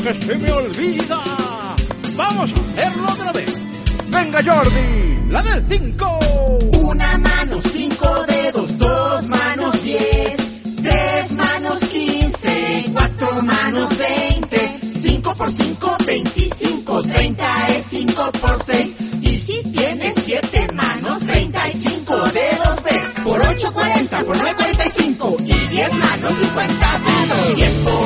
que se me olvida. Vamos a hacerlo otra vez. Venga, Jordi, la del 5. Una mano, 5 dedos, 2 manos, 10, 3 manos, 15, 4 manos, 20, 5 por 5, 25, 30 es 5 por 6. Y si tienes 7 manos, 35 dedos ves. Por 8, 40, por 9, 45. Y 10 manos, 50 dedos. 10 por